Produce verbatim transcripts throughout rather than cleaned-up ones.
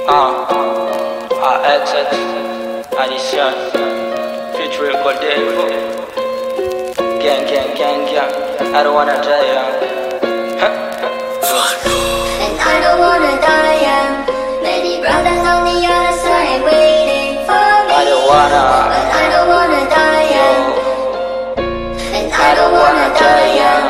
Ah, ah, exit, addition, featuring Codevo. Gang, gang, gang, gang. I don't wanna die young. And I don't wanna die young. Many brothers on the other side waiting for me. I don't wanna, but I don't wanna die young. And I don't wanna die young.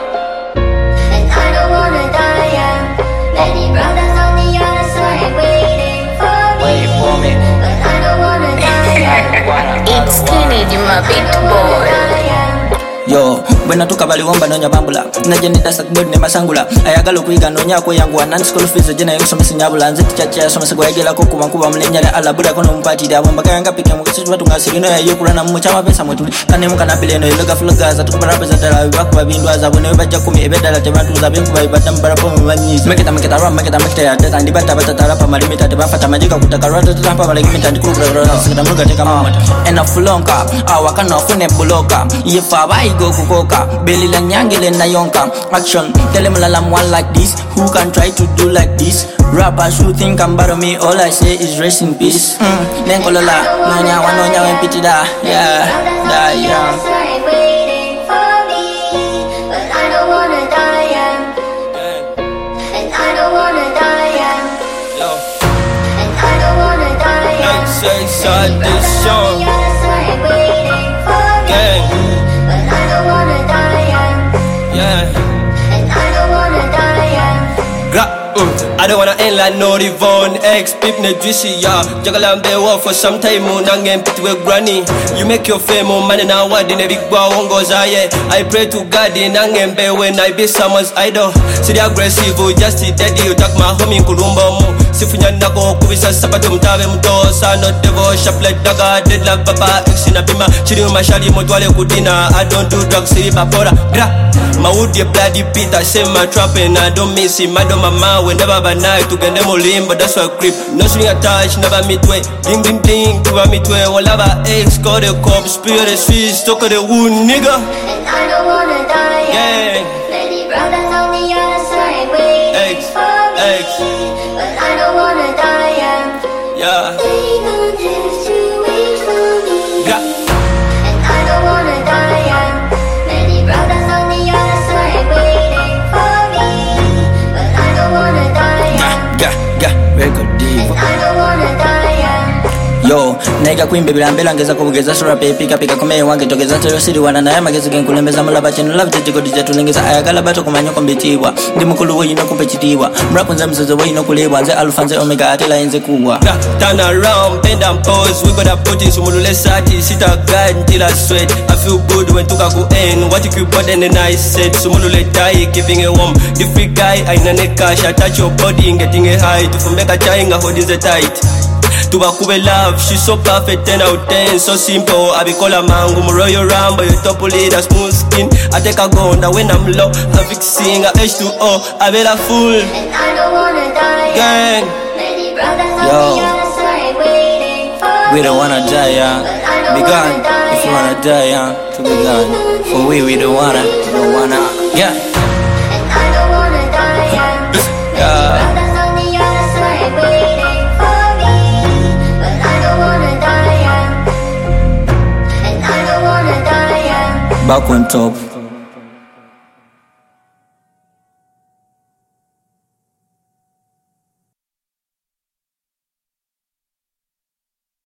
And I don't wanna die young. Many brothers on the other side waiting for me. wait for me. But I don't wanna die young. I don't wanna, I It's don't wanna. Kennedy, my big boy. Yo, bwena tukabaliwomba nonya bambula najenita sakbird ne masangula ayagala kuiga nonya ko yangu anan school fees jena yusomesa nyabula nziti chacha yasomesa gwegela ko kuba kuba mlenyale alabura kono mpati da bomba kanga pike mu kitu batu ngasirino ya yokula na mu chama pesa mwetu kane mu kana bileno iloga fluga za tukubara represent la bakwa bindwa za bone bajja kumi ebedala te bantu za binku bayibata mbara po mwanyiza meketa meketa ram meketa meketa ya data ndi bata bata tarapa malimita te bafata majika kutakarata tutampa malimita ndi kurura sikata muga te kama mata ena fulonka awakana fune buloka yefa bai go kukoka belly la nyangele na yonka action tell him la one like this who can try to do like this rappers who think I'm better me all I say is rest in peace mm nenko la nonya wanonya wempiti da yeah da yeah waiting for me, but I don't wanna die young. And I don't wanna die young. Yo, And I don't wanna die young. X X addition, waiting for me, gang, but I don't wanna die young. yeah. And I don't wanna die young. Gra, mm. I don't wanna end like no Rivon X Pip ne juicy ya Jagala mbe war for some time Unange mpiti we granny You make your fame on money now what in a big boy wongo zaye I pray to God in Nange mbe when I be someone's idol See the aggressive just the daddy you talk my homie kulumba mu Sifunya nako kubisa sapato mtabe mto Sano devo sharp like daga dead like papa X in a bima chiri umashali motwale kudina I don't do drugs see bapora Gra, my wood ye bloody Peter Say my trapping I don't miss him I don't mama whenever by night to get them all in but that's why I creep No swing attached never midway Ding ding ding to a midway Whatever X call the cops Spirit is fish talk of the wood nigga And I don't wanna die young. Gang Many brothers on the other side waiting X, for me, X. but I don't wanna die young. Yeah They gon' just to wait for me. Gra, And I don't wanna die young. Many brothers on the other side waiting for me, but I don't wanna die young. ga ga record divo And I don't wanna die young. yo naiga kwimbe bilambela ngeza kubugeza sura pe pika pika kome wange togeza tero siri wana na magezi genkulembeza mulaba chino love tiko dijatu lengeza ayagala bato kumanyo kombetibwa ndi mukulu we ino kupechitibwa mrapo nza mzozo we ino kulebwa nze alpha nze omega atela enze kuwa gra Turn around bend and pose We gotta put in sumulule sati Sit a guide until I sweat I feel good when tuka ku end What you keep body and I said Sumulule tie keeping it warm The free guy I nane cash I touch your body and getting it high To make a tying a hold is a tight Tuba kube love, she's so perfect, ten out of ten, so simple. I be call a mango, my royal rambo, you top leader, smooth skin. I take a gonda when I'm low, I fix sing a H two O, I be a fool. And I don't wanna die young. Gang, Many brothers on Yo. the other side waiting for we me, don't wanna die young but I don't be gone wanna die if you young. wanna die young to be gone for we we don't wanna we don't wanna yeah And I don't wanna die young. yeah Brothers on the other side waiting for me, but I don't wanna die young. And I don't wanna die young. back on top